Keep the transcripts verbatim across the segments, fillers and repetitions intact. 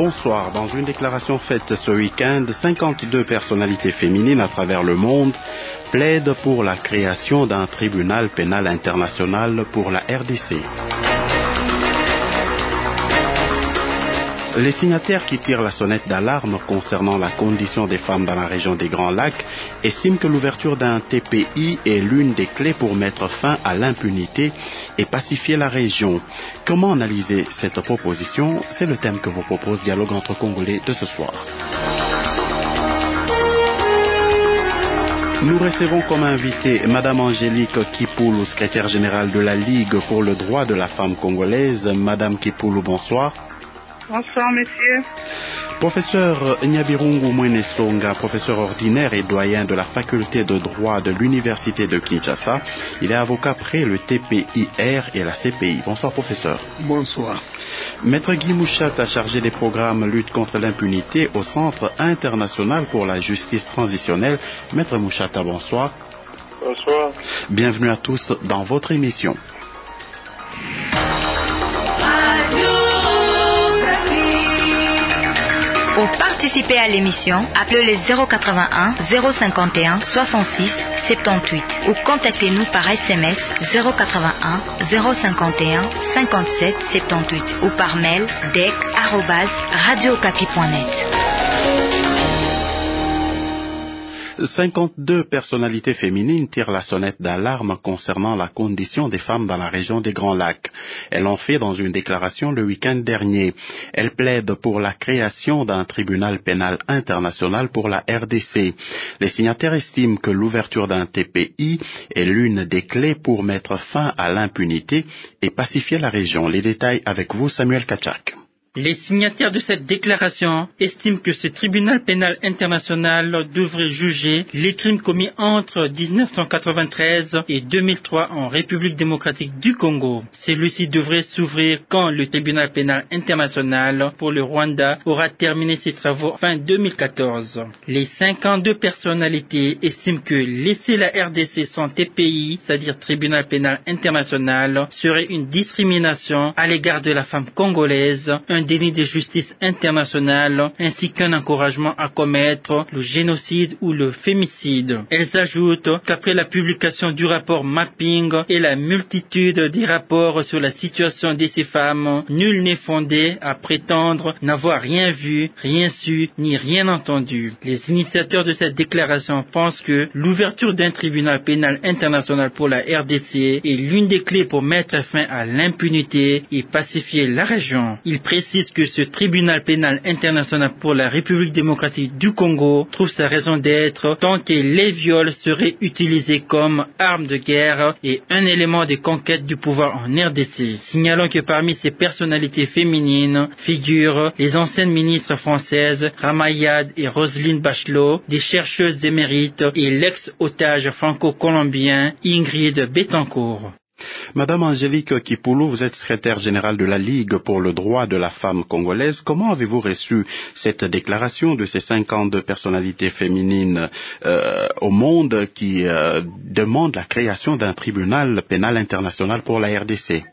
Bonsoir. Dans une déclaration faite ce week-end, cinquante-deux personnalités féminines à travers le monde plaident pour la création d'un tribunal pénal international pour la R D C. Les signataires qui tirent la sonnette d'alarme concernant la condition des femmes dans la région des Grands Lacs estiment que l'ouverture d'un T P I est l'une des clés pour mettre fin à l'impunité et pacifier la région. Comment analyser cette proposition? C'est le thème que vous propose Dialogue entre Congolais de ce soir. Nous recevons comme invité Madame Angélique Kipoulou, secrétaire générale de la Ligue pour le droit de la femme congolaise. Madame Kipoulou, bonsoir. Bonsoir, monsieur. Professeur Nyabirungu Mwenesonga, professeur ordinaire et doyen de la faculté de droit de l'université de Kinshasa. Il est avocat près le T P I R et la C P I. Bonsoir, professeur. Bonsoir. Maître Guy Mouchata, chargé des programmes lutte contre l'impunité au Centre international pour la justice transitionnelle. Maître Mouchata, bonsoir. Bonsoir. Bienvenue à tous dans votre émission. Pour participer à l'émission, appelez le zéro quatre-vingt-un zéro cinquante et un soixante-six soixante-dix-huit ou contactez-nous par S M S zéro quatre-vingt-un zéro cinquante et un cinquante-sept soixante-dix-huit ou par mail dec arobase radio okapi point net. cinquante-deux personnalités féminines tirent la sonnette d'alarme concernant la condition des femmes dans la région des Grands Lacs. Elles l'ont fait dans une déclaration le week-end dernier. Elles plaident pour la création d'un tribunal pénal international pour la R D C. Les signataires estiment que l'ouverture d'un T P I est l'une des clés pour mettre fin à l'impunité et pacifier la région. Les détails avec vous, Samuel Kachak. Les signataires de cette déclaration estiment que ce tribunal pénal international devrait juger les crimes commis entre dix-neuf cent quatre-vingt-treize et deux mille trois en République démocratique du Congo. Celui-ci devrait s'ouvrir quand le tribunal pénal international pour le Rwanda aura terminé ses travaux fin deux mille quatorze. Les cinquante-deux personnalités estiment que laisser la R D C sans T P I, c'est-à-dire tribunal pénal international, serait une discrimination à l'égard de la femme congolaise, un délit de justice internationale ainsi qu'un encouragement à commettre le génocide ou le fémicide. Elles ajoutent qu'après la publication du rapport Mapping et la multitude des rapports sur la situation de ces femmes, nul n'est fondé à prétendre n'avoir rien vu, rien su, ni rien entendu. Les initiateurs de cette déclaration pensent que l'ouverture d'un tribunal pénal international pour la R D C est l'une des clés pour mettre fin à l'impunité et pacifier la région. Ils précisent que ce tribunal pénal international pour la République démocratique du Congo trouve sa raison d'être tant que les viols seraient utilisés comme armes de guerre et un élément de conquête du pouvoir en R D C. Signalons que parmi ces personnalités féminines figurent les anciennes ministres françaises Ramayad et Roselyne Bachelot, des chercheuses émérites et l'ex-otage franco-colombien Ingrid Betancourt. Madame Angélique Kipoulou, vous êtes secrétaire générale de la Ligue pour le droit de la femme congolaise. Comment avez-vous reçu cette déclaration de ces cinquante-deux personnalités féminines euh, au monde qui euh, demandent la création d'un tribunal pénal international pour la R D C?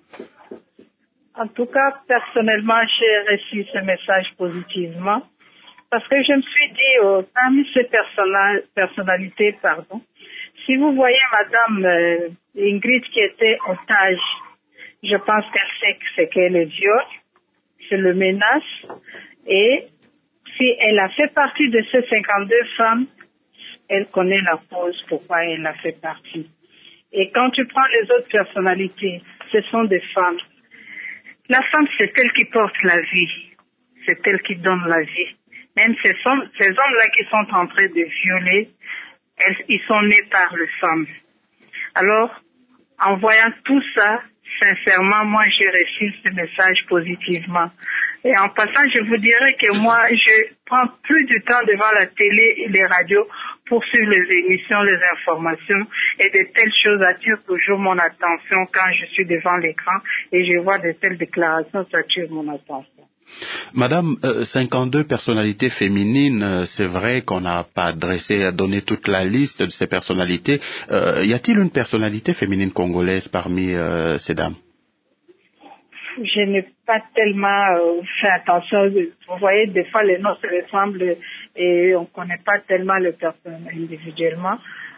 En tout cas, personnellement, j'ai reçu ce message positivement parce que je me suis dit, oh, parmi ces personna- personnalités, pardon, si vous voyez Madame euh, Ingrid qui était otage, je pense qu'elle sait que c'est qu'elle est viol, c'est le menace, et si elle a fait partie de ces cinquante-deux femmes, elle connaît la cause pourquoi elle a fait partie. Et quand tu prends les autres personnalités, ce sont des femmes. La femme, c'est elle qui porte la vie, c'est elle qui donne la vie. Même ces hommes, ces hommes-là qui sont en train de violer, elles, ils sont nés par les femmes. Alors, en voyant tout ça, sincèrement, moi, j'ai reçu ce message positivement. Et en passant, je vous dirais que moi, je prends plus de temps devant la télé et les radios pour suivre les émissions, les informations, et de telles choses attirent toujours mon attention quand je suis devant l'écran et je vois de telles déclarations, ça attire mon attention. Madame, euh, cinquante-deux personnalités féminines, euh, c'est vrai qu'on n'a pas dressé, donné toute la liste de ces personnalités. Euh, y a-t-il une personnalité féminine congolaise parmi euh, ces dames? je n'ai pas tellement euh, fait attention. Vous voyez, des fois les noms se ressemblent et on ne connaît pas tellement les personnes individuellement.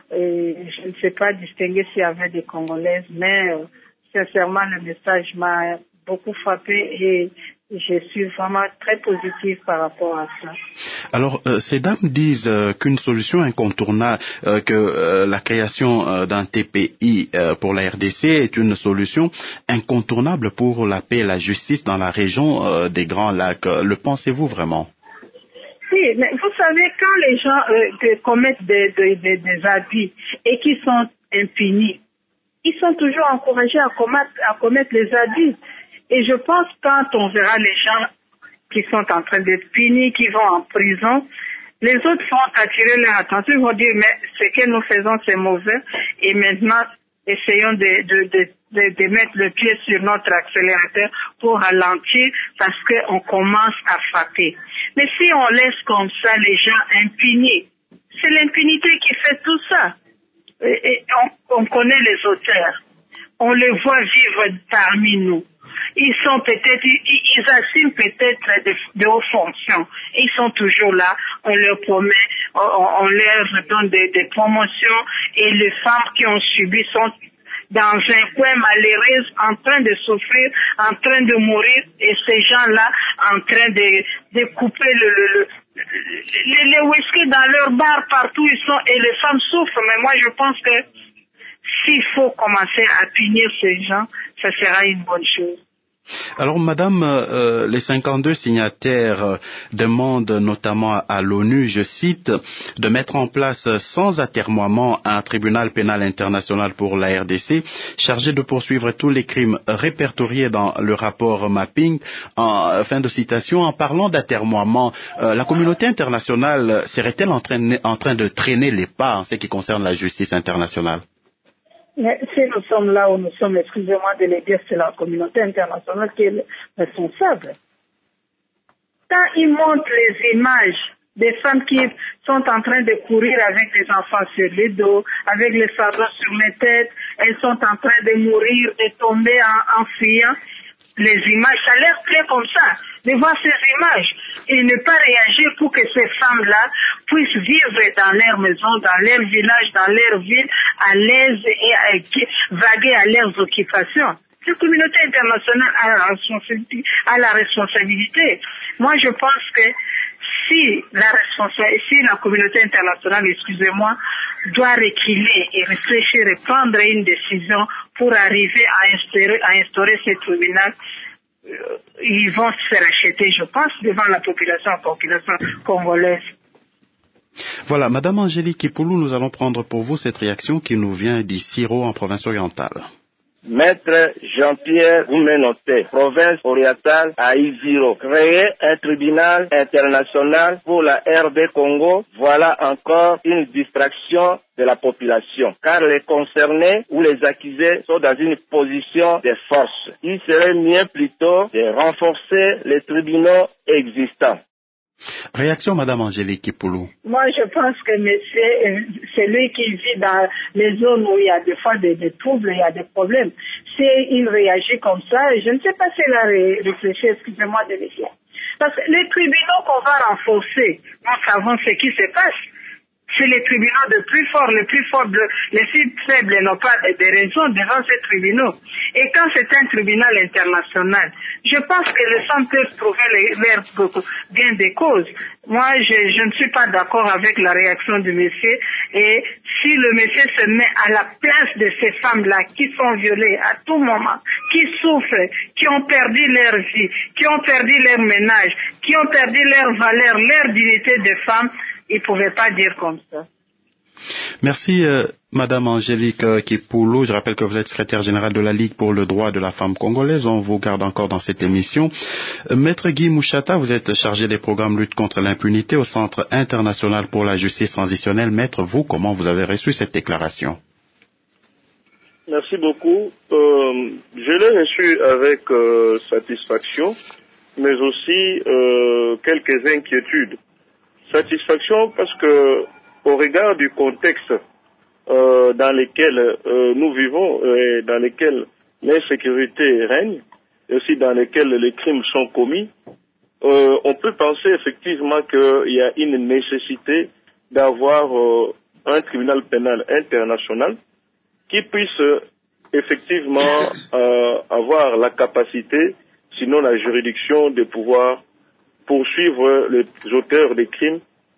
Et je ne sais pas distinguer s'il y avait des Congolaises, mais euh, sincèrement le message m'a beaucoup frappé et je suis vraiment très positive par rapport à ça. Alors, euh, ces dames disent euh, qu'une solution incontournable, euh, que euh, la création euh, d'un T P I euh, pour la R D C est une solution incontournable pour la paix et la justice dans la région euh, des Grands Lacs. Le pensez-vous vraiment? Oui, mais vous savez, quand les gens euh, commettent des, des, des, des abus et qui sont impunis, ils sont toujours encouragés à commettre, à commettre les abus. Et je pense quand on verra les gens qui sont en train d'être punis, qui vont en prison, les autres vont attirer leur attention, ils vont dire mais ce que nous faisons c'est mauvais et maintenant essayons de, de, de, de, de mettre le pied sur notre accélérateur pour ralentir parce qu'on commence à frapper. Mais si on laisse comme ça les gens impunis, c'est l'impunité qui fait tout ça. Et, et on, on connaît les auteurs, on les voit vivre parmi nous. Ils sont peut-être, ils, ils assument peut-être de, de hautes fonctions. Ils sont toujours là, on leur promet, on, on leur donne des, des promotions et les femmes qui ont subi sont dans un coin malheureux, en train de souffrir, en train de mourir et ces gens-là en train de, de couper le, le, le les, les whisky dans leur bar partout ils sont et les femmes souffrent. Mais moi je pense que s'il faut commencer à punir ces gens, ça sera une bonne chose. Alors, Madame, euh, les cinquante-deux signataires euh, demandent notamment à, à l'ONU, je cite, de mettre en place sans atermoiement un tribunal pénal international pour la R D C, chargé de poursuivre tous les crimes répertoriés dans le rapport mapping. En fin de citation, en parlant d'atermoiement, euh, la communauté internationale serait-elle en train, en train de traîner les pas en ce qui concerne la justice internationale? Mais si nous sommes là où nous sommes, excusez-moi de le dire, c'est la communauté internationale qui est responsable. Quand ils montrent les images des femmes qui sont en train de courir avec des enfants sur les dos, avec les fardeaux sur les têtes, elles sont en train de mourir, de tomber en, en fuyant, les images, ça a l'air très comme ça, de voir ces images et ne pas réagir pour que ces femmes-là puissent vivre dans leur maison, dans leur village, dans leur ville, à l'aise et à, vaguer à leurs occupations. La communauté internationale a la responsabilité. A la responsabilité. Moi, je pense que si la responsabilité, si la communauté internationale, excusez-moi, doit reculer et réfléchir et prendre une décision pour arriver à instaurer, à instaurer ce tribunal, euh, ils vont se faire acheter, je pense, devant la population, la population congolaise. Voilà, Madame Angélique Kipoulou, nous allons prendre pour vous cette réaction qui nous vient d'Issiro en province orientale. Maître Jean-Pierre Goumenoté, province orientale à Isiro, créer un tribunal international pour la R D Congo, voilà encore une distraction de la population, car les concernés ou les accusés sont dans une position de force. Il serait mieux plutôt de renforcer les tribunaux existants. Réaction, Madame Angélique Kipoulou. Moi, je pense que monsieur, c'est lui qui vit dans les zones où il y a des fois des, des troubles, il y a des problèmes. S'il réagit comme ça, je ne sais pas s'il a réfléchi, excusez-moi de le dire. Parce que les tribunaux qu'on va renforcer, nous savons ce qui se passe. C'est les tribunaux de plus forts, les plus forts, les plus faibles n'ont pas de raison devant ces tribunaux. Et quand c'est un tribunal international, je pense que les femmes peuvent trouver les, leur gain de cause. Moi, je, je ne suis pas d'accord avec la réaction du monsieur. Et si le monsieur se met à la place de ces femmes-là qui sont violées à tout moment, qui souffrent, qui ont perdu leur vie, qui ont perdu leur ménage, qui ont perdu leur valeur, leur dignité de femme, il ne pouvait pas dire comme ça. Merci, euh, Madame Angélique euh, Kipoulou. Je rappelle que vous êtes secrétaire générale de la Ligue pour le droit de la femme congolaise. On vous garde encore dans cette émission. Euh, Maître Guy Mouchata, vous êtes chargé des programmes lutte contre l'impunité au Centre international pour la justice transitionnelle. Maître, vous, comment vous avez reçu cette déclaration? Merci beaucoup. Euh, je l'ai reçu avec euh, satisfaction, mais aussi euh, quelques inquiétudes. Satisfaction parce que, au regard du contexte euh, dans lequel euh, nous vivons et dans lequel l'insécurité règne, aussi dans lesquels les crimes sont commis, euh, on peut penser effectivement qu'il y a une nécessité d'avoir euh, un tribunal pénal international qui puisse euh, effectivement euh, avoir la capacité, sinon la juridiction, de pouvoir poursuivre les auteurs des crimes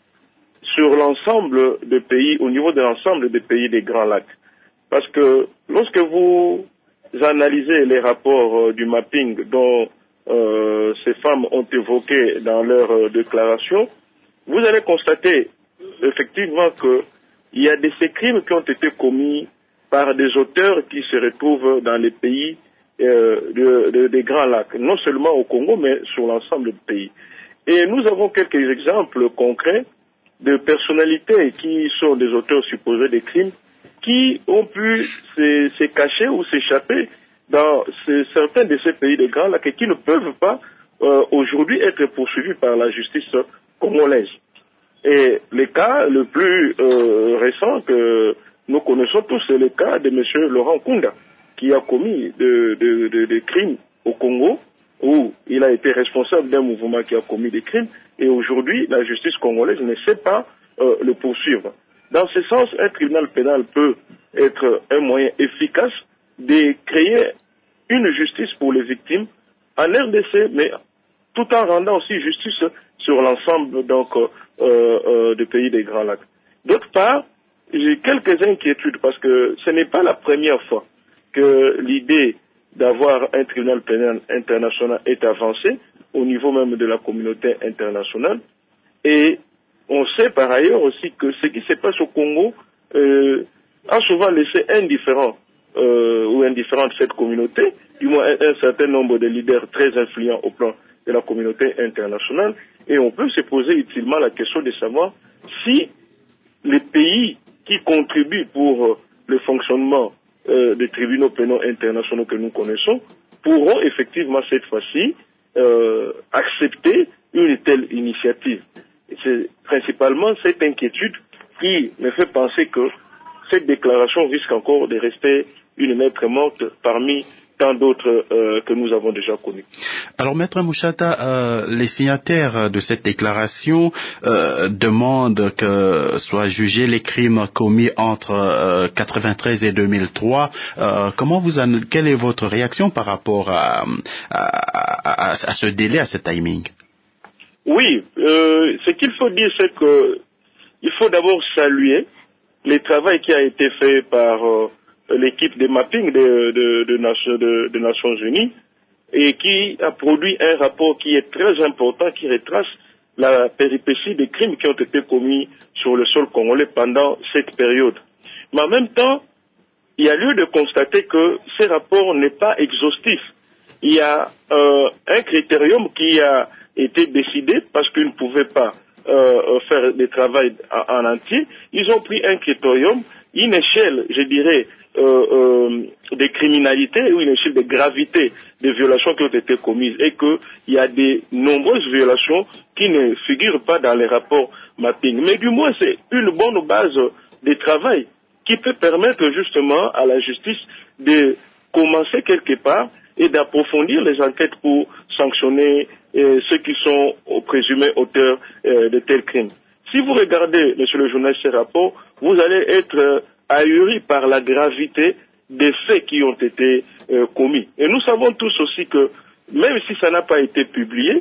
sur l'ensemble des pays, au niveau de l'ensemble des pays des Grands Lacs. Parce que lorsque vous analysez les rapports euh, du mapping dont euh, ces femmes ont évoqué dans leur euh, déclaration, vous allez constater effectivement qu'il y a de ces crimes qui ont été commis par des auteurs qui se retrouvent dans les pays euh, de, de, des Grands Lacs, non seulement au Congo, mais sur l'ensemble du pays. Et nous avons quelques exemples concrets de personnalités qui sont des auteurs supposés des crimes, qui ont pu se, se cacher ou s'échapper dans ces, certains de ces pays des Grands Lacs et qui ne peuvent pas euh, aujourd'hui être poursuivis par la justice congolaise. Et le cas le plus euh, récent que nous connaissons tous, c'est le cas de M. Laurent Nkunda, qui a commis des de, de, de crimes au Congo, où il a été responsable d'un mouvement qui a commis des crimes, et aujourd'hui, la justice congolaise ne sait pas euh, le poursuivre. Dans ce sens, un tribunal pénal peut être un moyen efficace de créer une justice pour les victimes en R D C, mais tout en rendant aussi justice sur l'ensemble donc euh, euh, des pays des Grands Lacs. D'autre part, j'ai quelques inquiétudes parce que ce n'est pas la première fois que l'idée d'avoir un tribunal pénal international est avancée au niveau même de la communauté internationale. Et on sait par ailleurs aussi que ce qui se passe au Congo euh, a souvent laissé indifférent euh, ou indifférente cette communauté, du moins un, un certain nombre de leaders très influents au plan de la communauté internationale. Et on peut se poser utilement la question de savoir si les pays qui contribuent pour euh, le fonctionnement euh, des tribunaux pénaux internationaux que nous connaissons pourront effectivement cette fois-ci euh, accepter une telle initiative. Et c'est principalement cette inquiétude qui me fait penser que cette déclaration risque encore de rester une lettre morte parmi tant d'autres euh, que nous avons déjà connus. Alors, Maître Mouchata, euh, les signataires de cette déclaration euh, demandent que soient jugés les crimes commis entre euh, quatre-vingt-treize et deux mille trois. Euh, comment vous en, quelle est votre réaction par rapport à, à, à, à ce délai, à ce timing? Oui, euh, ce qu'il faut dire, c'est que il faut d'abord saluer le travail qui a été fait par euh, l'équipe de mapping de, de, de, de, de, de Nations Unies et qui a produit un rapport qui est très important, qui retrace la péripétie des crimes qui ont été commis sur le sol congolais pendant cette période. Mais en même temps, il y a lieu de constater que ce rapport n'est pas exhaustif. Il y a euh, un critérium qui a été décidé parce qu'ils ne pouvaient pas euh, faire des travail en, en entier. Ils ont pris un critérium, une échelle, je dirais, euh, euh, de criminalité ou une échelle de gravité des violations qui ont été commises et qu'il y a de nombreuses violations qui ne figurent pas dans les rapports mapping. Mais du moins, c'est une bonne base de travail qui peut permettre justement à la justice de commencer quelque part et d'approfondir les enquêtes pour sanctionner euh, ceux qui sont présumés auteurs euh, de tels crimes. Si vous regardez, monsieur le journaliste, ces rapports, vous allez être euh, ahuri par la gravité des faits qui ont été euh, commis. Et nous savons tous aussi que, même si ça n'a pas été publié,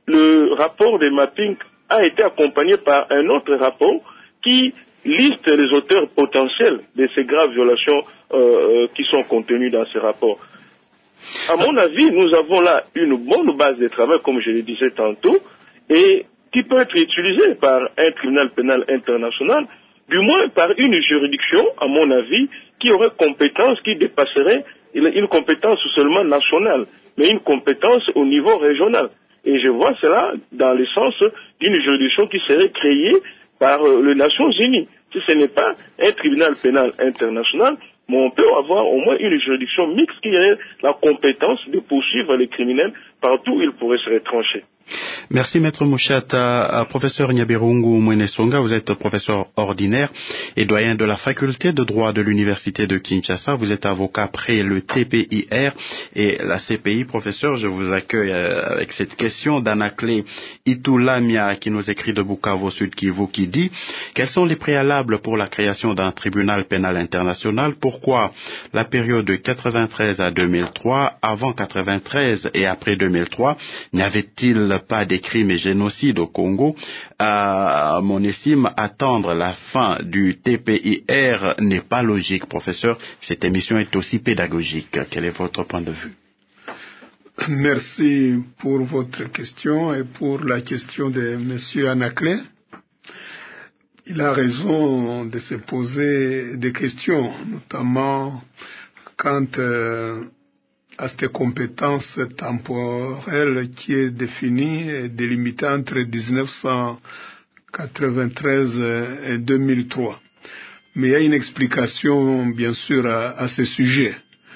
le rapport de mapping a été accompagné par un autre rapport qui liste les auteurs potentiels de ces graves violations euh, qui sont contenues dans ces rapports. À mon avis, nous avons là une bonne base de travail, comme je le disais tantôt, et qui peut être utilisée par un tribunal pénal international, du moins par une juridiction, à mon avis, qui aurait compétence, qui dépasserait une compétence seulement nationale, mais une compétence au niveau régional. Et je vois cela dans le sens d'une juridiction qui serait créée par euh, les Nations Unies. Si ce n'est pas un tribunal pénal international, mais on peut avoir au moins une juridiction mixte qui aurait la compétence de poursuivre les criminels partout où ils pourraient se retrancher. Merci Maître Mouchata. Professeur Nyaberungu Mwenesonga, vous êtes professeur ordinaire et doyen de la faculté de droit de l'université de Kinshasa. Vous êtes avocat près le T P I R et la C P I. Professeur, je vous accueille avec cette question d'Anaclé Itoulamia qui nous écrit de Bukavu Sud Kivu qui dit: quels sont les préalables pour la création d'un tribunal pénal international? Pourquoi la période de quatre-vingt-treize à deux mille trois, avant quatre-vingt-treize et après deux mille trois, n'y avait-il pas des crimes et génocides au Congo? À mon estime, attendre la fin du T P I R n'est pas logique, professeur. Cette émission est aussi pédagogique. Quel est votre point de vue? Merci pour votre question et pour la question de M. Anaclé. Il a raison de se poser des questions, notamment quant euh, à cette compétence temporelle qui est définie et délimitée entre dix-neuf cent quatre-vingt-treize et deux mille trois. Mais il y a une explication, bien sûr, à, à ce sujet.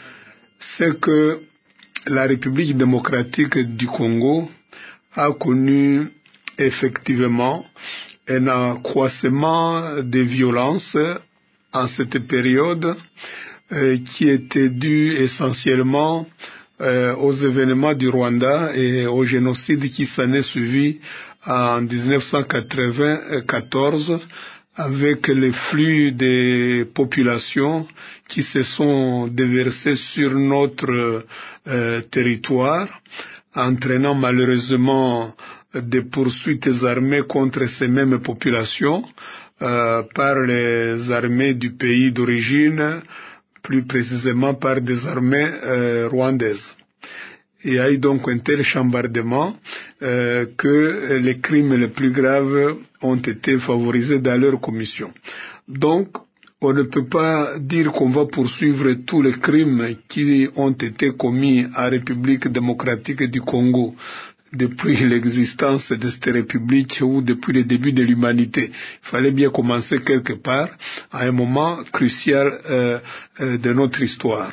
C'est que la République démocratique du Congo a connu effectivement un accroissement des violences en cette période euh, qui était due essentiellement euh, aux événements du Rwanda et au génocide qui s'en est suivi en dix-neuf cent quatre-vingt-quatorze avec les flux des populations qui se sont déversés sur notre euh, territoire, entraînant malheureusement des poursuites armées contre ces mêmes populations euh, par les armées du pays d'origine, plus précisément par des armées euh, rwandaises. Il y a eu donc un tel chambardement euh, que les crimes les plus graves ont été favorisés dans leur commission. Donc, on ne peut pas dire qu'on va poursuivre tous les crimes qui ont été commis en République démocratique du Congo depuis l'existence de cette république ou depuis le début de l'humanité. Il fallait bien commencer quelque part à un moment crucial euh, euh, de notre histoire.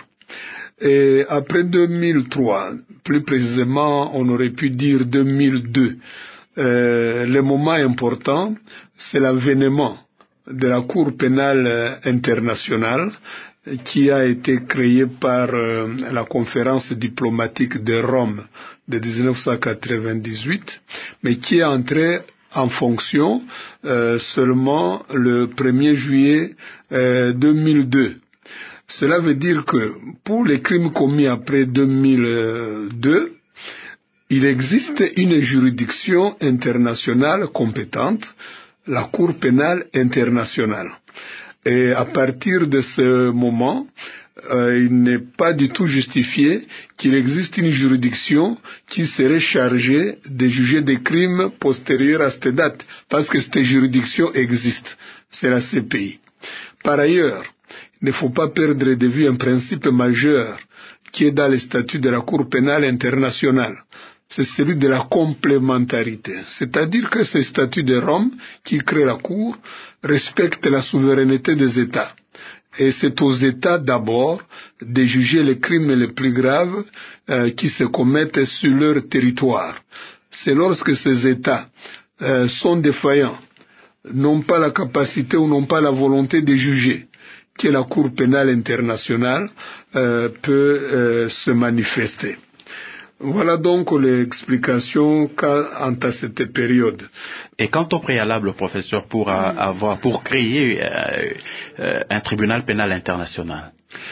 Et après deux mille trois, plus précisément on aurait pu dire deux mille deux, euh, le moment important, c'est l'avènement de la Cour pénale internationale qui a été créée par euh, la conférence diplomatique de Rome de dix-neuf cent quatre-vingt-dix-huit, mais qui est entrée en fonction euh, seulement le premier juillet euh, deux mille deux. Cela veut dire que pour les crimes commis après deux mille deux, il existe une juridiction internationale compétente, la Cour pénale internationale. Et à partir de ce moment, euh, il n'est pas du tout justifié qu'il existe une juridiction qui serait chargée de juger des crimes postérieurs à cette date, parce que cette juridiction existe, c'est la C P I. Par ailleurs, il ne faut pas perdre de vue un principe majeur qui est dans le statut de la Cour pénale internationale. C'est celui de la complémentarité. C'est-à-dire que ce statut de Rome qui crée la Cour respecte la souveraineté des États. Et c'est aux États d'abord de juger les crimes les plus graves euh, qui se commettent sur leur territoire. C'est lorsque ces États euh, sont défaillants, n'ont pas la capacité ou n'ont pas la volonté de juger, que la Cour pénale internationale euh, peut euh, se manifester. Voilà donc l'explication quant à cette période. Et quant au préalable, professeur, pour euh, avoir, pour créer euh, euh, un tribunal pénal international?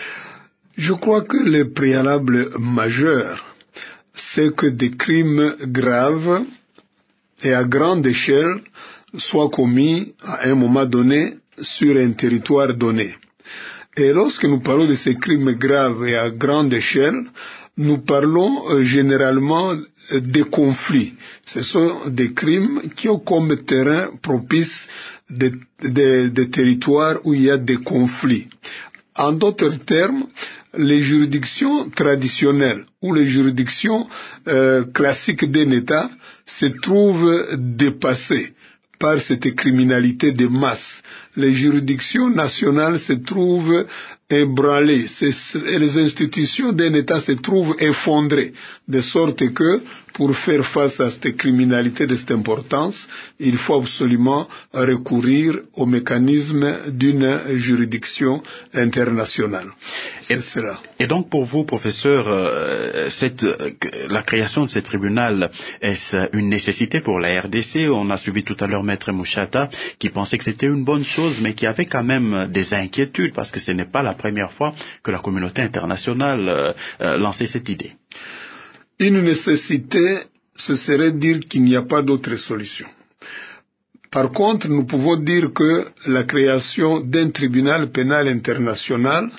Je crois que le préalable majeur, c'est que des crimes graves et à grande échelle soient commis à un moment donné sur un territoire donné. Et lorsque nous parlons de ces crimes graves et à grande échelle, nous parlons euh, généralement euh, des conflits. Ce sont des crimes qui ont comme terrain propice des, des, des territoires où il y a des conflits. En d'autres termes, les juridictions traditionnelles ou les juridictions euh, classiques d'un État se trouvent dépassées par cette criminalité de masse les juridictions nationales se trouvent ébranlées, et les institutions d'un État se trouvent effondrées, de sorte que pour faire face à cette criminalité de cette importance, il faut absolument recourir au mécanisme d'une juridiction internationale. C'est cela. Et donc pour vous, professeur, euh, cette, euh, la création de ce tribunal, est-ce une nécessité pour la R D C? On a suivi tout à l'heure Maître Mouchata qui pensait que c'était une bonne chose, mais qui avait quand même des inquiétudes, parce que ce n'est pas la première fois que la communauté internationale euh, euh, lançait cette idée. Une nécessité, ce serait dire qu'il n'y a pas d'autre solution. Par contre, nous pouvons dire que la création d'un tribunal pénal international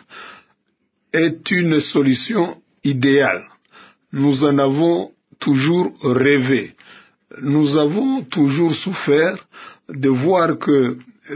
est une solution idéale. Nous en avons toujours rêvé. Nous avons toujours souffert de voir que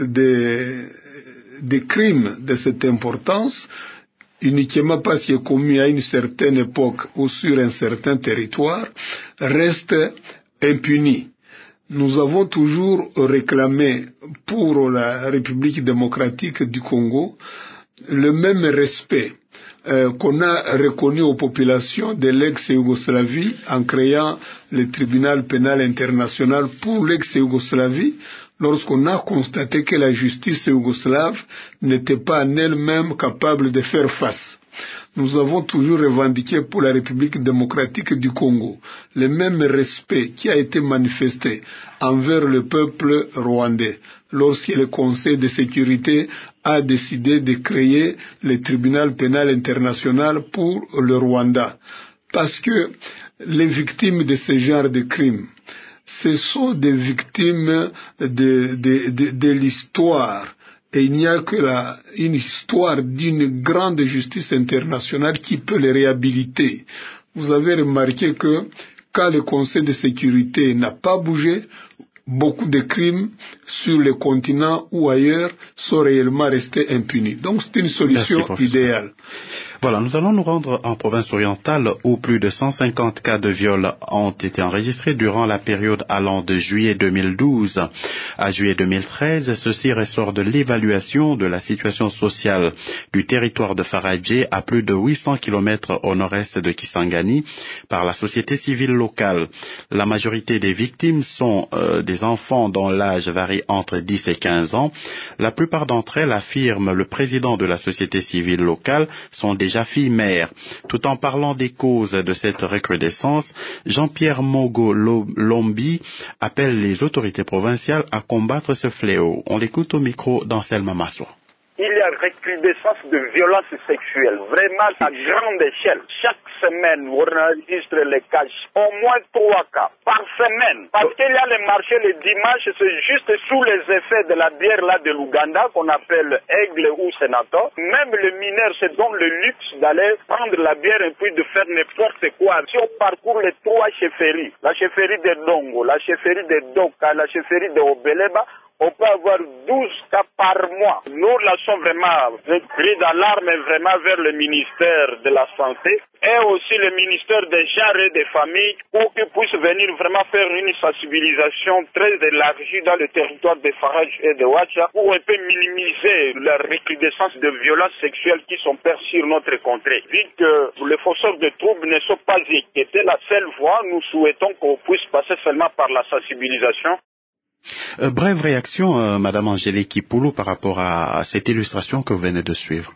des, des crimes de cette importance, uniquement parce qu'ils sont commis à une certaine époque ou sur un certain territoire, restent impunis. Nous avons toujours réclamé pour la République démocratique du Congo le même respect euh, qu'on a reconnu aux populations de l'ex-Yougoslavie en créant le tribunal pénal international pour l'ex-Yougoslavie, lorsqu'on a constaté que la justice yougoslave n'était pas en elle-même capable de faire face. Nous avons toujours revendiqué pour la République démocratique du Congo le même respect qui a été manifesté envers le peuple rwandais lorsque le Conseil de sécurité a décidé de créer le tribunal pénal international pour le Rwanda. Parce que les victimes de ce genre de crimes, ce sont des victimes de, de, de, de l'histoire. Et il n'y a que la, une histoire d'une grande justice internationale qui peut les réhabiliter. Vous avez remarqué que quand le Conseil de sécurité n'a pas bougé, beaucoup de crimes sur le continent ou ailleurs sont réellement restés impunis. Donc c'est une solution Merci, idéale. Voilà, nous allons nous rendre en province orientale où plus de cent cinquante cas de viol ont été enregistrés durant la période allant de juillet deux mille douze à juillet deux mille treize. Ceci ressort de l'évaluation de la situation sociale du territoire de Faradje à plus de huit cents kilomètres au nord-est de Kisangani par la société civile locale. La majorité des victimes sont euh, des enfants dont l'âge varie entre dix et quinze ans. La plupart d'entre elles, affirme le président de la société civile locale, sont déjà filles mères. Tout en parlant des causes de cette recrudescence, Jean-Pierre Mogo Lombi appelle les autorités provinciales à combattre ce fléau. On l'écoute au micro d'Anselme Massoua. Il y a recrudescence de violences sexuelles, vraiment à grande échelle. Chaque semaine, on enregistre les cas, au moins trois cas par semaine. Parce qu'il y a le marché le dimanche, c'est juste sous les effets de la bière là de l'Ouganda, qu'on appelle Aigle ou Sénator. Même les mineurs se donnent le luxe d'aller prendre la bière et puis de faire n'importe quoi. Si on parcourt les trois chefferies, la chefferie de Dongo, la chefferie de Doka, la chefferie de Obeleba, on peut avoir douze cas par mois. Nous lançons vraiment un cri d'alarme vraiment vers le ministère de la Santé et aussi le ministère des Genres et des Familles pour qu'ils puissent venir vraiment faire une sensibilisation très élargie dans le territoire de Faradje et de Ouacha où on peut minimiser la recrudescence de violences sexuelles qui sont perçues sur notre contrée. Vu que les forceurs de troubles ne sont pas inquiétés, la seule voie, nous souhaitons qu'on puisse passer seulement par la sensibilisation. Euh, brève réaction, euh, Madame Angélique Kipoulou, par rapport à, à cette illustration que vous venez de suivre.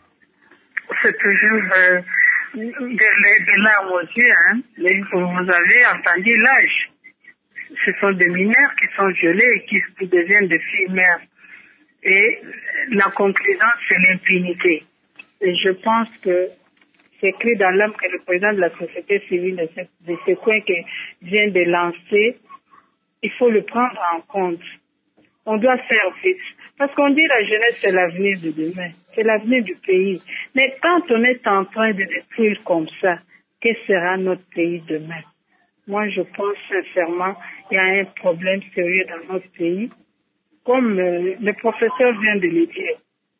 C'est toujours euh, des larmes aux yeux. Hein. Vous avez entendu l'âge. Ce sont des mineurs qui sont violés et qui, qui deviennent des filles mères. Et la conclusion, c'est l'impunité. Et je pense que c'est clé dans l'âme que le président de la société civile de ce, de ce coin qui vient de lancer, il faut le prendre en compte. On doit faire vite. Parce qu'on dit la jeunesse, c'est l'avenir de demain. C'est l'avenir du pays. Mais quand on est en train de détruire comme ça, que sera notre pays demain? Moi, je pense sincèrement qu'il y a un problème sérieux dans notre pays. Comme euh, le professeur vient de le dire.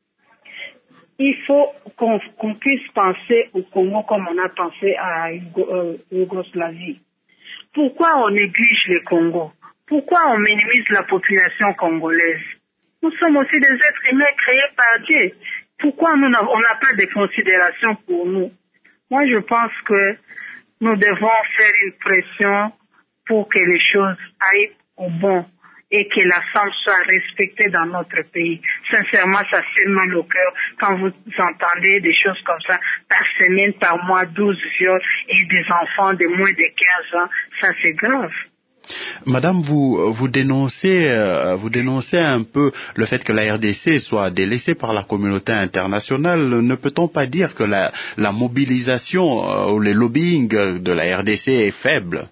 Il faut qu'on, qu'on puisse penser au Congo comme on a pensé à Yougoslavie. Pourquoi on néglige le Congo? Pourquoi on minimise la population congolaise? Nous sommes aussi des êtres humains créés par Dieu. Pourquoi nous on n'a pas de considération pour nous? Moi, je pense que nous devons faire une pression pour que les choses aillent au bon et que la femme soit respectée dans notre pays. Sincèrement, ça fait mal au cœur quand vous entendez des choses comme ça, par semaine, par mois, douze viols et des enfants de moins de quinze ans. Ça, c'est grave. Madame, vous vous dénoncez euh, vous dénoncez un peu le fait que la R D C soit délaissée par la communauté internationale. Ne peut-on pas dire que la, la mobilisation euh, ou le lobbying de la R D C est faible?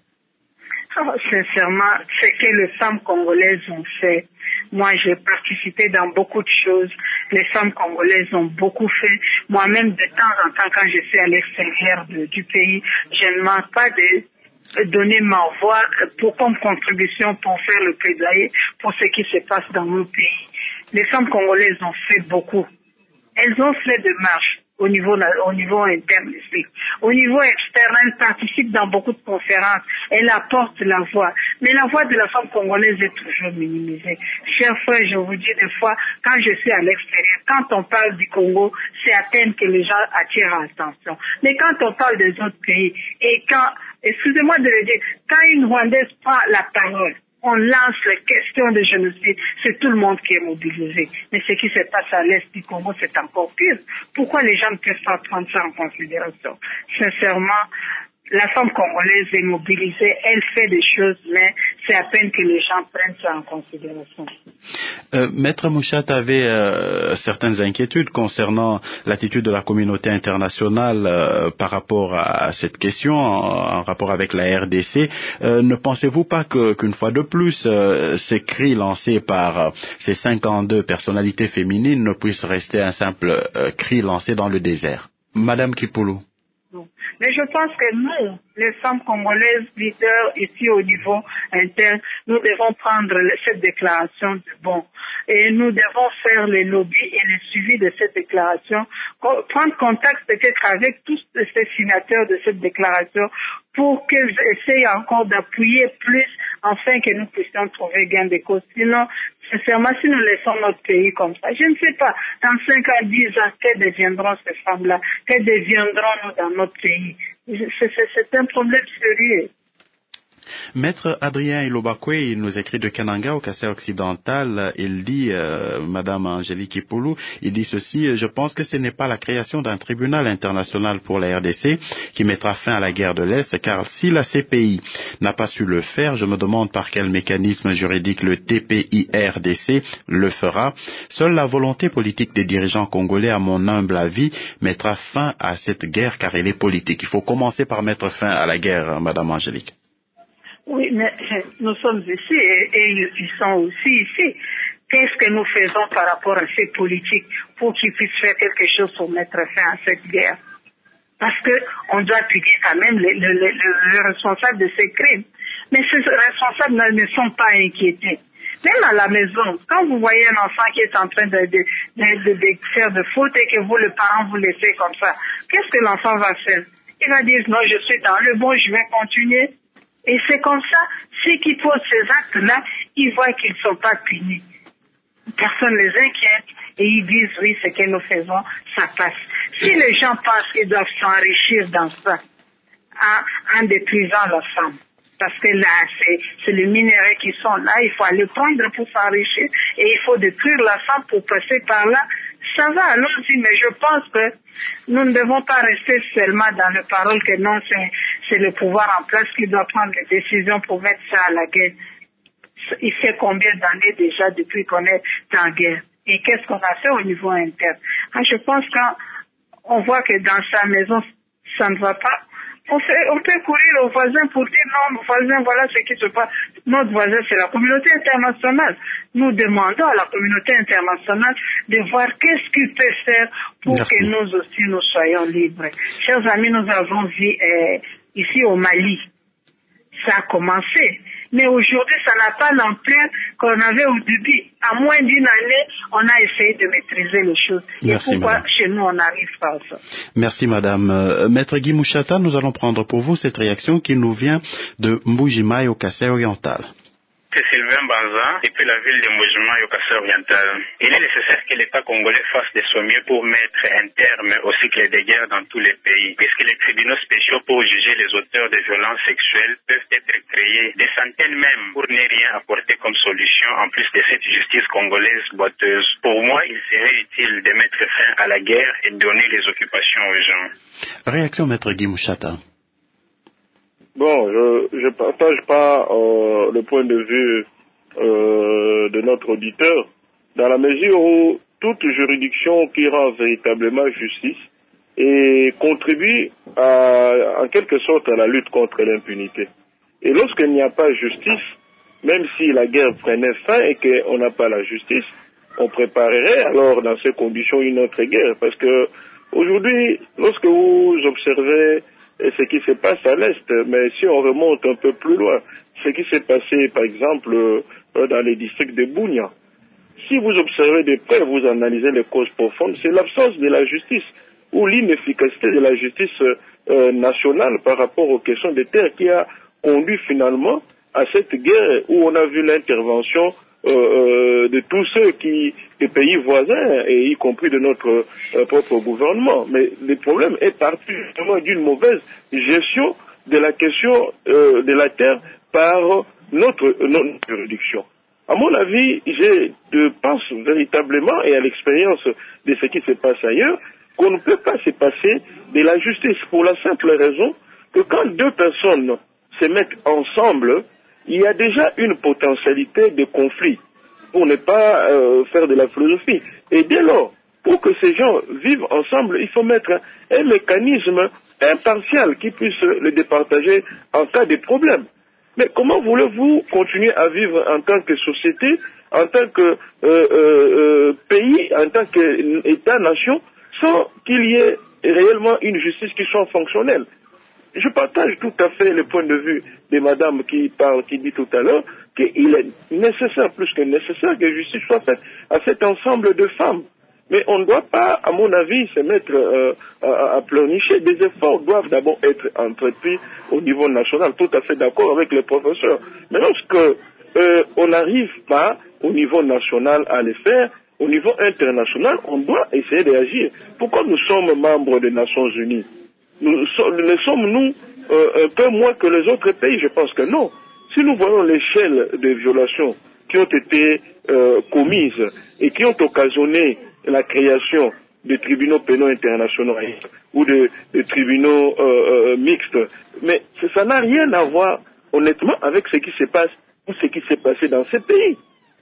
Oh, sincèrement, ce que les femmes congolaises ont fait. Moi, j'ai participé dans beaucoup de choses. Les femmes congolaises ont beaucoup fait. Moi-même, de temps en temps, quand je suis à l'extérieur de, du pays, je ne manque pas de donner ma voix pour, comme contribution pour faire le plaidoyer pour ce qui se passe dans mon pays. Les femmes congolaises ont fait beaucoup. Elles ont fait des marches au niveau, au niveau interne ici. Au niveau externe, elles participent dans beaucoup de conférences. Elles apportent la voix. Mais la voix de la femme congolaise est toujours minimisée. Chers frères, je vous dis des fois, quand je suis à l'extérieur, quand on parle du Congo, c'est à peine que les gens attirent l'attention. Mais quand on parle des autres pays, et quand, excusez-moi de le dire, quand une Rwandaise prend la parole, on lance les questions de génocide, c'est tout le monde qui est mobilisé. Mais ce qui se passe à l'est du Congo, c'est encore pire. Pourquoi les gens ne peuvent pas prendre ça en considération? Sincèrement, la femme congolaise est mobilisée, elle fait des choses, mais c'est à peine que les gens prennent ça en considération. Euh, Maître Mouchata avait euh, certaines inquiétudes concernant l'attitude de la communauté internationale euh, par rapport à cette question, en, en rapport avec la R D C. Euh, ne pensez-vous pas que, qu'une fois de plus, euh, ces cris lancés par euh, ces cinquante-deux personnalités féminines ne puissent rester un simple euh, cri lancé dans le désert? Madame Kipoulou. Mais je pense que nous, les femmes congolaises leaders ici au niveau interne, nous devons prendre cette déclaration de bon. Et nous devons faire les lobbies et le suivi de cette déclaration, prendre contact peut-être avec tous ces signataires de cette déclaration pour qu'ils essayent encore d'appuyer plus afin que nous puissions trouver gain de cause. Sinon, sincèrement, si nous laissons notre pays comme ça, je ne sais pas, dans cinq à dix ans, que deviendront ces femmes-là? Que deviendrons-nous dans notre pays? C'est, c'est, c'est un problème sérieux. Maître Adrien Ilobakwe, il nous écrit de Kananga au Kassai occidental. Il dit, euh, Madame Angélique Kipoulou, il dit ceci: je pense que ce n'est pas la création d'un tribunal international pour la R D C qui mettra fin à la guerre de l'Est, car si la C P I n'a pas su le faire, je me demande par quel mécanisme juridique le T P I R D C le fera. Seule la volonté politique des dirigeants congolais, à mon humble avis, mettra fin à cette guerre, car elle est politique. Il faut commencer par mettre fin à la guerre, Madame Angélique. Oui, mais nous sommes ici et, et ils sont aussi ici. Qu'est-ce que nous faisons par rapport à ces politiques pour qu'ils puissent faire quelque chose pour mettre fin à cette guerre? Parce que on doit punir quand même les, les, les, les responsables de ces crimes. Mais ces responsables ne sont pas inquiétés. Même à la maison, quand vous voyez un enfant qui est en train de, de, de, de, de faire de fautes et que vous, le parent, vous laissez comme ça, qu'est-ce que l'enfant va faire? Il va dire, non, je suis dans le bon, je vais continuer. Et c'est comme ça, ceux qui posent ces actes-là, ils voient qu'ils ne sont pas punis. Personne ne les inquiète et ils disent, oui, ce que nous faisons, ça passe. Si les gens pensent qu'ils doivent s'enrichir dans ça, en, en détruisant la femme, parce que là, c'est, c'est les minéraux qui sont là, il faut aller prendre pour s'enrichir et il faut détruire la femme pour passer par là, ça va, allons-y, mais je pense que nous ne devons pas rester seulement dans les paroles que non, c'est, c'est le pouvoir en place qui doit prendre les décisions pour mettre ça à la guerre. Il fait combien d'années déjà depuis qu'on est en guerre? Et qu'est-ce qu'on a fait au niveau interne? Ah, je pense qu'on voit que dans sa maison, ça ne va pas. On, fait, on peut courir aux voisins pour dire non, voisins, voilà ce qui se passe. Notre voisin, c'est la communauté internationale. Nous demandons à la communauté internationale de voir qu'est-ce qu'il peut faire pour Merci. Que nous aussi nous soyons libres. Chers amis, nous avons vu euh, ici au Mali, ça a commencé. Mais aujourd'hui, ça n'a pas l'ampleur qu'on avait au début. À moins d'une année, on a essayé de maîtriser les choses. Merci, et pourquoi madame. Chez nous, on n'arrive pas à ça? Merci, madame. Euh, Maître Guy Mouchata, nous allons prendre pour vous cette réaction qui nous vient de Mbujimai au Kassai oriental. C'est Sylvain Banza, depuis la ville de Moujima, Yokassa oriental. Il est nécessaire que l'État congolais fasse de son mieux pour mettre un terme au cycle de guerre dans tous les pays, puisque les tribunaux spéciaux pour juger les auteurs de violences sexuelles peuvent être créés, des centaines même, pour ne rien apporter comme solution en plus de cette justice congolaise boiteuse. Pour moi, il serait utile de mettre fin à la guerre et de donner les occupations aux gens. Réaction, Maître Guy Mouchata. Bon, je ne partage pas euh, le point de vue euh, de notre auditeur, dans la mesure où toute juridiction qui rend véritablement justice et contribue à, en quelque sorte à la lutte contre l'impunité. Et lorsqu'il n'y a pas justice, même si la guerre prenait fin et qu'on n'a pas la justice, on préparerait alors dans ces conditions une autre guerre. Parce que aujourd'hui, lorsque vous observez ce qui se passe à l'Est, mais si on remonte un peu plus loin, ce qui s'est passé par exemple dans les districts de Bunia, si vous observez de près, vous analysez les causes profondes, c'est l'absence de la justice ou l'inefficacité de la justice euh, nationale par rapport aux questions des terres qui a conduit finalement à cette guerre où on a vu l'intervention euh, euh, de tous ceux qui, des pays voisins, et y compris de notre euh, propre gouvernement. Mais le problème est parti justement d'une mauvaise gestion de la question euh, de la terre par notre, notre juridiction. À mon avis, je pense véritablement, et à l'expérience de ce qui se passe ailleurs, qu'on ne peut pas se passer de la justice pour la simple raison que quand deux personnes se mettent ensemble, il y a déjà une potentialité de conflit, pour ne pas euh, faire de la philosophie. Et dès lors, pour que ces gens vivent ensemble, il faut mettre un mécanisme impartial qui puisse les départager en cas de problème. Mais comment voulez-vous continuer à vivre en tant que société, en tant que euh, euh, pays, en tant qu'État-nation, sans qu'il y ait réellement une justice qui soit fonctionnelle? Je partage tout à fait le point de vue de madame qui parle, qui dit tout à l'heure qu'il est nécessaire, plus que nécessaire, que justice soit faite à cet ensemble de femmes. Mais on ne doit pas, à mon avis, se mettre euh, à, à pleurnicher. Des efforts doivent d'abord être entrepris au niveau national, tout à fait d'accord avec les professeurs. Mais lorsque euh, on n'arrive pas au niveau national à les faire, au niveau international, on doit essayer d'agir. Pourquoi nous sommes membres des Nations Unies? Nous sommes, ne sommes-nous euh, un peu moins que les autres pays? Je pense que non. Si nous voyons l'échelle des violations qui ont été euh, commises et qui ont occasionné la création de tribunaux pénaux internationaux ou de, de tribunaux euh, euh, mixtes, mais ça n'a rien à voir, honnêtement, avec ce qui se passe ou ce qui s'est passé dans ces pays.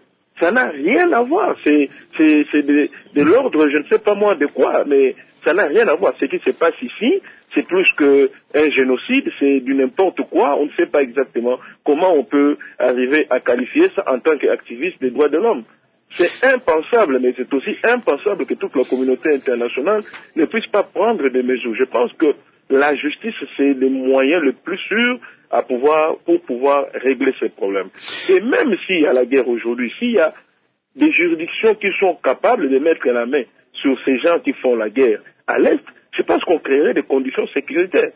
Ça n'a rien à voir. C'est, c'est, c'est de, de l'ordre, je ne sais pas moi de quoi, mais ça n'a rien à voir. Ce qui se passe ici, c'est plus qu'un génocide, c'est du n'importe quoi. On ne sait pas exactement comment on peut arriver à qualifier ça en tant qu'activiste des droits de l'homme. C'est impensable, mais c'est aussi impensable que toute la communauté internationale ne puisse pas prendre des mesures. Je pense que la justice, c'est le moyen le plus sûr à pouvoir, pour pouvoir régler ces problèmes. Et même s'il y a la guerre aujourd'hui, s'il y a des juridictions qui sont capables de mettre la main sur ces gens qui font la guerre à l'Est, je pense qu'on créerait des conditions sécuritaires.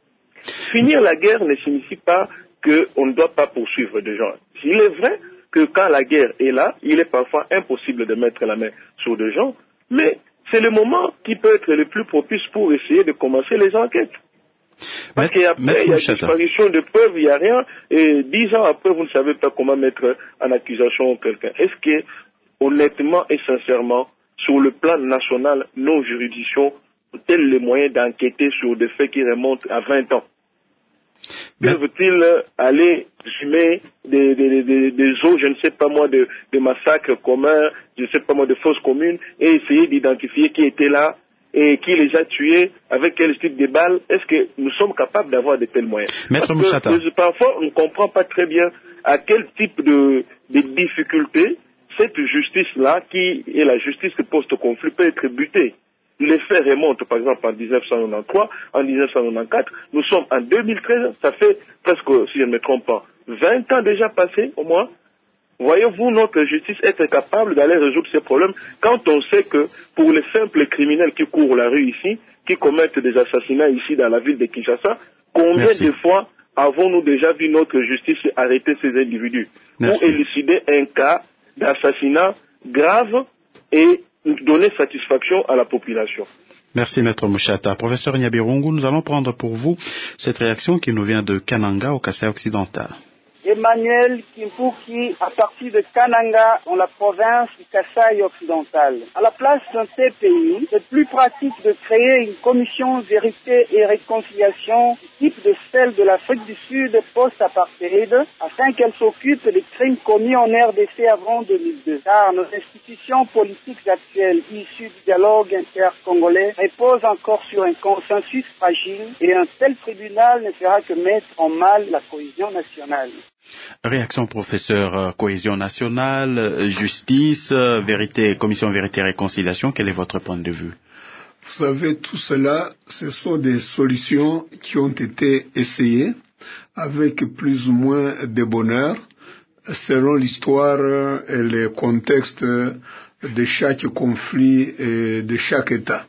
Finir la guerre ne signifie pas qu'on ne doit pas poursuivre des gens. Il est vrai que quand la guerre est là, il est parfois impossible de mettre la main sur des gens, mais c'est le moment qui peut être le plus propice pour essayer de commencer les enquêtes. Parce qu'après, il y a disparition de preuves, il n'y a rien, et dix ans après, vous ne savez pas comment mettre en accusation quelqu'un. Est-ce que, honnêtement et sincèrement, sur le plan national, nos juridictions ont-elles les moyens d'enquêter sur des faits qui remontent à vingt ans? Peuvent-ils aller fumer des, des, des, des eaux, je ne sais pas moi, de, de massacres communs, je ne sais pas moi, de fausses communes, et essayer d'identifier qui était là et qui les a tués, avec quel type de balles? Est-ce que nous sommes capables d'avoir de tels moyens? Maître Parce Mouchata. que parfois, on ne comprend pas très bien à quel type de, de difficulté cette justice-là, qui est la justice post-conflit, peut être butée. Les faits remontent, par exemple, en dix-neuf cent quatre-vingt-treize, en dix-neuf cent quatre-vingt-quatorze, nous sommes en deux mille treize, ça fait presque, si je ne me trompe pas, vingt ans déjà passés, au moins. Voyez-vous notre justice être capable d'aller résoudre ces problèmes quand on sait que pour les simples criminels qui courent la rue ici, qui commettent des assassinats ici dans la ville de Kinshasa, combien Merci. de fois avons-nous déjà vu notre justice arrêter ces individus Merci. pour élucider un cas d'assassinat grave et donner satisfaction à la population? Merci, Maître Mouchata. Professeur Nyabirungu, nous allons prendre pour vous cette réaction qui nous vient de Kananga, au Kasaï occidental. Emmanuel Kimpuki, à partir de Kananga, dans la province du Kasaï occidental. À la place d'un T P I, c'est plus pratique de créer une commission vérité et réconciliation type de celle de l'Afrique du Sud post-apartheid, afin qu'elle s'occupe des crimes commis en R D C avant deux mille deux. Car nos institutions politiques actuelles, issues du dialogue inter-congolais, reposent encore sur un consensus fragile, et un tel tribunal ne fera que mettre en mal la cohésion nationale. Réaction professeur, euh, cohésion nationale, euh, justice, euh, vérité, commission vérité et réconciliation, quel est votre point de vue? Vous savez, tout cela, ce sont des solutions qui ont été essayées avec plus ou moins de bonheur, selon l'histoire et le contexte de chaque conflit et de chaque État.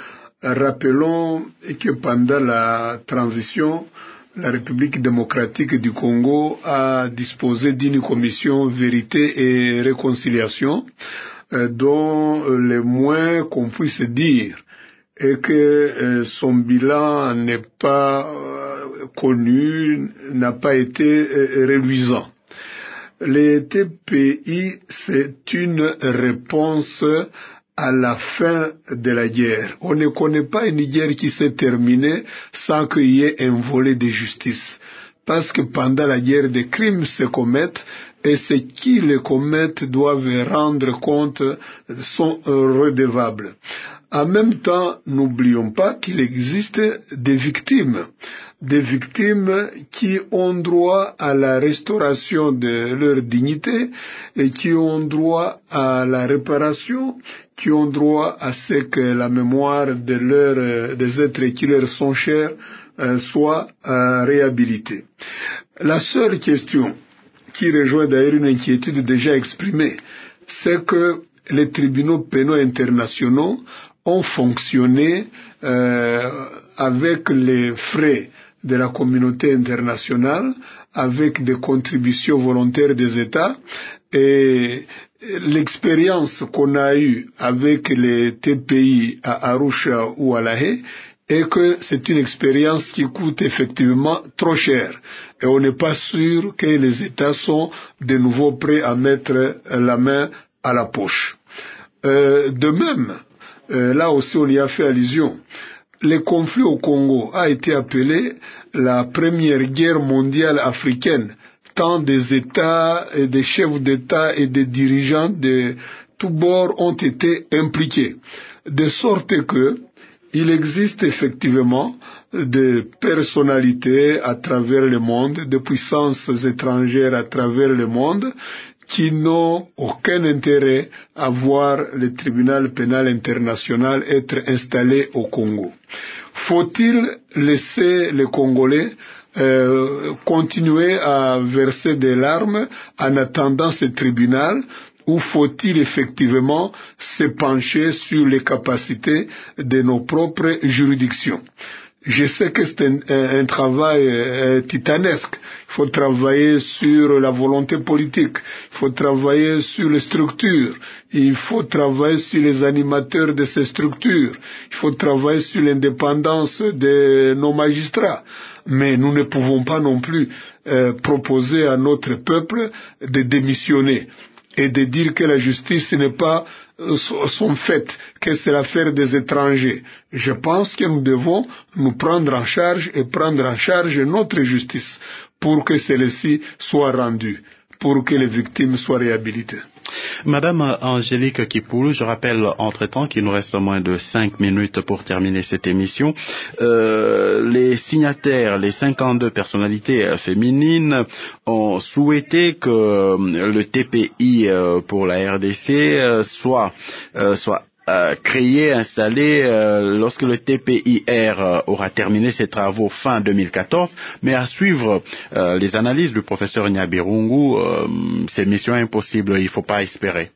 Rappelons que pendant la transition, la République démocratique du Congo a disposé d'une commission vérité et réconciliation euh, dont euh, le moins qu'on puisse dire est que euh, son bilan n'est pas euh, connu, n'a pas été euh, reluisant. Les T P I, c'est une réponse à la fin de la guerre. On ne connaît pas une guerre qui s'est terminée sans qu'il y ait un volet de justice. Parce que pendant la guerre, des crimes se commettent et ceux qui les commettent doivent rendre compte, sont redevables. En même temps, n'oublions pas qu'il existe des victimes. Des victimes qui ont droit à la restauration de leur dignité et qui ont droit à la réparation, qui ont droit à ce que la mémoire de leur, des êtres qui leur sont chers euh, soit euh, réhabilitée. La seule question qui rejoint d'ailleurs une inquiétude déjà exprimée, c'est que les tribunaux pénaux internationaux ont fonctionné euh, avec les frais de la communauté internationale, avec des contributions volontaires des États, et l'expérience qu'on a eue avec les T P I à Arusha ou à La Haye est que c'est une expérience qui coûte effectivement trop cher. Et on n'est pas sûr que les États sont de nouveau prêts à mettre la main à la poche. Euh, de même, euh, là aussi on y a fait allusion, le conflit au Congo a été appelé la première guerre mondiale africaine, tant des États et des chefs d'État et des dirigeants de tous bords ont été impliqués, de sorte que il existe effectivement des personnalités à travers le monde, des puissances étrangères à travers le monde, qui n'ont aucun intérêt à voir le tribunal pénal international être installé au Congo. Faut-il laisser les Congolais euh, continuer à verser des larmes en attendant ce tribunal, ou faut-il effectivement se pencher sur les capacités de nos propres juridictions? Je sais que c'est un, un, un travail euh, titanesque. Il faut travailler sur la volonté politique, il faut travailler sur les structures, il faut travailler sur les animateurs de ces structures, il faut travailler sur l'indépendance de nos magistrats. Mais nous ne pouvons pas non plus euh, proposer à notre peuple de démissionner et de dire que la justice n'est pas euh, son fait, que c'est l'affaire des étrangers. Je pense que nous devons nous prendre en charge et prendre en charge notre justice pour que celle-ci soit rendue, pour que les victimes soient réhabilitées. Madame Angélique Kipoulou, je rappelle entre-temps qu'il nous reste moins de cinq minutes pour terminer cette émission. Euh, les signataires, les cinquante-deux personnalités féminines ont souhaité que le T P I pour la R D C soit, soit Euh, créé, installé euh, lorsque le T P I R euh, aura terminé ses travaux fin deux mille quatorze, mais à suivre euh, les analyses du professeur Nyabirungu, euh, c'est mission impossible, il ne faut pas espérer.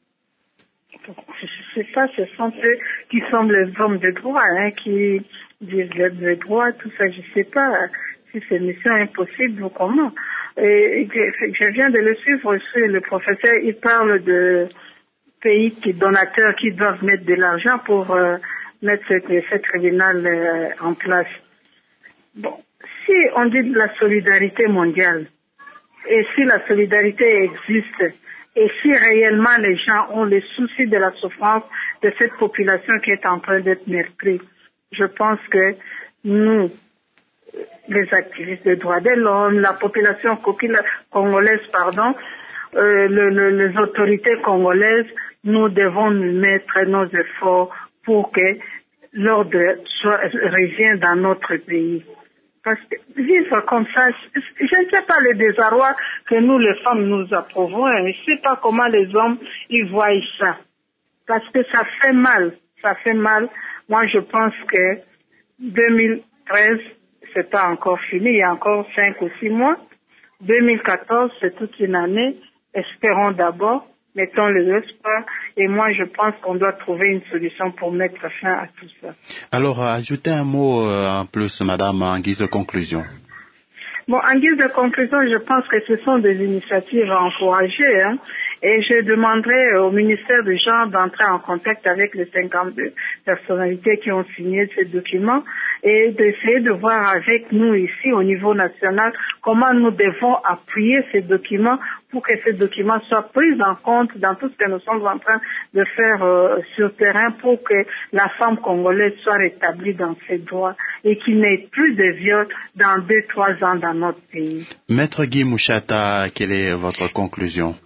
Je ne sais pas, ce sont eux qui sont les hommes de droit, hein, qui disent le droit, tout ça, je ne sais pas. si cette mission est possible ou comment. Et je viens de le suivre aussi, le professeur, il parle de pays qui donateurs qui doivent mettre de l'argent pour euh, mettre ce tribunal euh, en place. Bon, si on dit de la solidarité mondiale, et si la solidarité existe, et si réellement les gens ont le souci de la souffrance de cette population qui est en train d'être meurtrie, je pense que nous, les activistes des droits de l'homme, la population congolaise, pardon, euh, le, le, les autorités congolaises, nous devons mettre nos efforts pour que l'ordre soit revienne dans notre pays. Parce que vivre comme ça, je ne sais pas le désarroi que nous les femmes nous approuvons, je ne sais pas comment les hommes ils voient ça. Parce que ça fait mal, ça fait mal. Moi je pense que deux mille treize, c'est pas encore fini, il y a encore cinq ou six mois. deux mille quatorze, c'est toute une année. Espérons d'abord, mettons les espoirs. Et moi, je pense qu'on doit trouver une solution pour mettre fin à tout ça. Alors, ajoutez un mot euh, en plus, madame, en guise de conclusion. Bon, en guise de conclusion, je pense que ce sont des initiatives à encourager, hein. Et je demanderai au ministère du Genre d'entrer en contact avec les cinquante-deux personnalités qui ont signé ces documents et d'essayer de voir avec nous ici au niveau national comment nous devons appuyer ces documents pour que ces documents soient pris en compte dans tout ce que nous sommes en train de faire euh, sur le terrain pour que la femme congolaise soit rétablie dans ses droits et qu'il n'y ait plus de viol dans deux, trois ans dans notre pays. Maître Guy Mouchata, quelle est votre conclusion?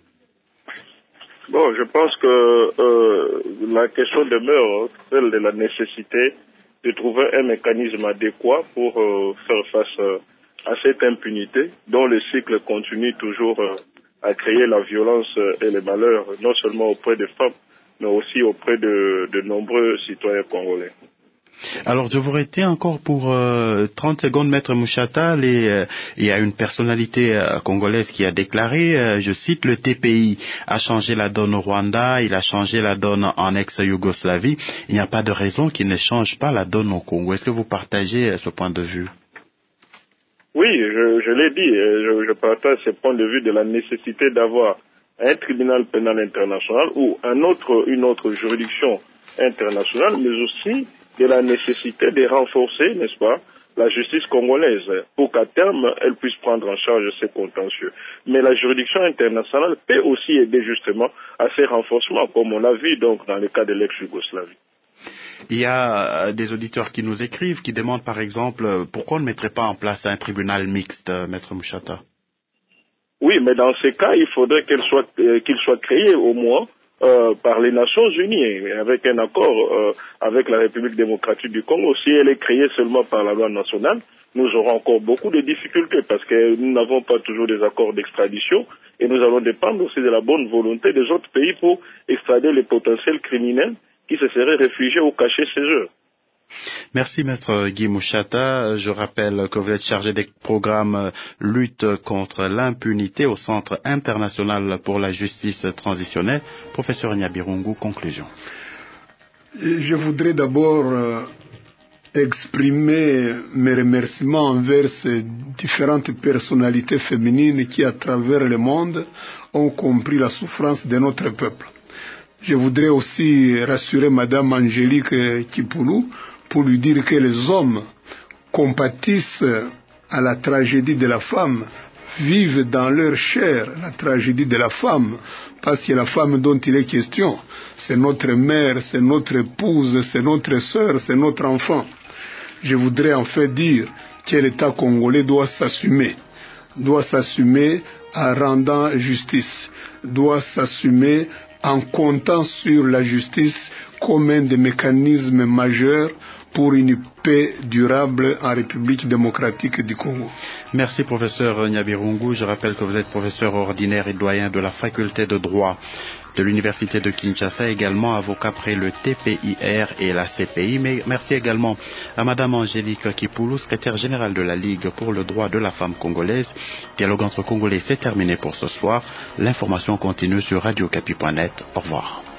Bon, je pense que euh, la question demeure celle de la nécessité de trouver un mécanisme adéquat pour euh, faire face euh, à cette impunité dont le cycle continue toujours euh, à créer la violence euh, et les malheurs, non seulement auprès des femmes, mais aussi auprès de, de nombreux citoyens congolais. Alors, je vous arrêter encore pour euh, trente secondes, Maître Mouchata. Les, euh, il y a une personnalité euh, congolaise qui a déclaré, euh, je cite, le T P I a changé la donne au Rwanda, il a changé la donne en ex-Yougoslavie. Il n'y a pas de raison qu'il ne change pas la donne au Congo. Est-ce que vous partagez euh, ce point de vue? Oui, je, je l'ai dit, je, je partage ce point de vue de la nécessité d'avoir un tribunal pénal international ou un autre, une autre juridiction internationale, mais aussi de la nécessité de renforcer, n'est-ce pas, la justice congolaise pour qu'à terme, elle puisse prendre en charge ces contentieux. Mais la juridiction internationale peut aussi aider justement à ces renforcements, comme on l'a vu donc dans le cas de l'ex-Yougoslavie. Il y a des auditeurs qui nous écrivent, qui demandent par exemple, pourquoi on ne mettrait pas en place un tribunal mixte, Maître Mouchata? Oui, mais dans ces cas, il faudrait qu'il soit, euh, qu'il soit créé au moins Euh, par les Nations Unies, avec un accord euh, avec la République démocratique du Congo. Si elle est créée seulement par la loi nationale, nous aurons encore beaucoup de difficultés parce que nous n'avons pas toujours des accords d'extradition et nous allons dépendre aussi de la bonne volonté des autres pays pour extrader les potentiels criminels qui se seraient réfugiés ou cachés chez eux. Merci Maître Guy Mouchata. Je rappelle que vous êtes chargé des programmes lutte contre l'impunité au Centre international pour la justice transitionnelle. Professeur Nyabirungu, conclusion. Je voudrais d'abord euh, exprimer mes remerciements envers ces différentes personnalités féminines qui, à travers le monde, ont compris la souffrance de notre peuple. Je voudrais aussi rassurer Madame Angélique Kipoulou pour lui dire que les hommes compatissent à la tragédie de la femme, vivent dans leur chair la tragédie de la femme, parce que la femme dont il est question, c'est notre mère, c'est notre épouse, c'est notre sœur, c'est notre enfant. Je voudrais en fait dire que l'État congolais doit s'assumer, doit s'assumer en rendant justice, doit s'assumer en comptant sur la justice comme un des mécanismes majeurs pour une paix durable en République démocratique du Congo. Merci professeur Nyabirungu. Je rappelle que vous êtes professeur ordinaire et doyen de la faculté de droit de l'université de Kinshasa, également avocat près le T P I R et la C P I. Mais merci également à madame Angélique Kipoulou, secrétaire générale de la Ligue pour le droit de la femme congolaise. Dialogue entre Congolais, c'est terminé pour ce soir. L'information continue sur radio okapi point net. Au revoir.